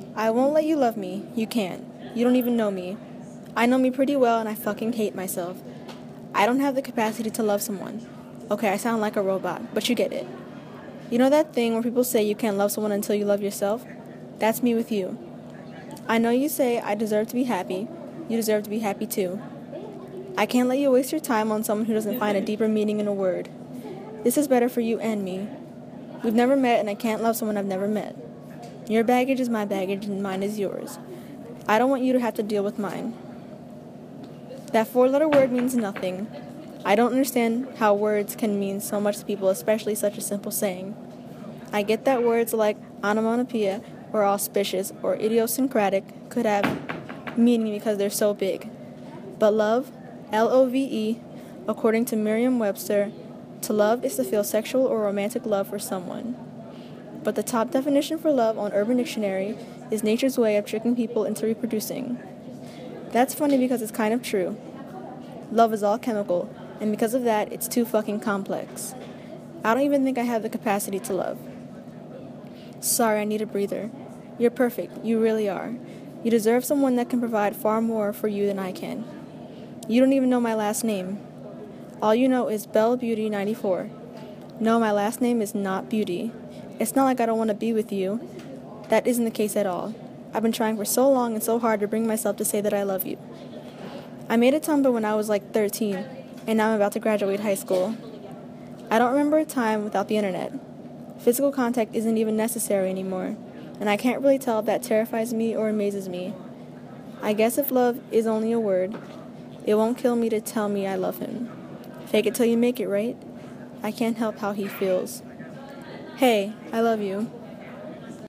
I won't let you love me. You can't. You don't even know me. I know me pretty well and I fucking hate myself. I don't have the capacity to love someone. Okay, I sound like a robot, but you get it. You know that thing where people say you can't love someone until you love yourself? That's me with you. I know you say I deserve to be happy. You deserve to be happy too. I can't let you waste your time on someone who doesn't find a deeper meaning in a word. This is better for you and me. We've never met and I can't love someone I've never met. Your baggage is my baggage and mine is yours. I don't want you to have to deal with mine. That four-letter word means nothing. I don't understand how words can mean so much to people, especially such a simple saying. I get that words like onomatopoeia or auspicious or idiosyncratic could have meaning because they're so big. But love, L-O-V-E, according to Merriam-Webster, to love is to feel sexual or romantic love for someone. But the top definition for love on Urban Dictionary is nature's way of tricking people into reproducing. That's funny because it's kind of true. Love is all chemical, and because of that, it's too fucking complex. I don't even think I have the capacity to love. Sorry, I need a breather. You're perfect, you really are. You deserve someone that can provide far more for you than I can. You don't even know my last name. All you know is Belle Beauty 94. No, my last name is not Beauty. It's not like I don't want to be with you. That isn't the case at all. I've been trying for so long and so hard to bring myself to say that I love you. I made a Tumblr when I was like 13, and now I'm about to graduate high school. I don't remember a time without the internet. Physical contact isn't even necessary anymore, and I can't really tell if that terrifies me or amazes me. I guess if love is only a word, it won't kill me to tell me I love him. Fake it till you make it, right? I can't help how he feels. Hey, I love you.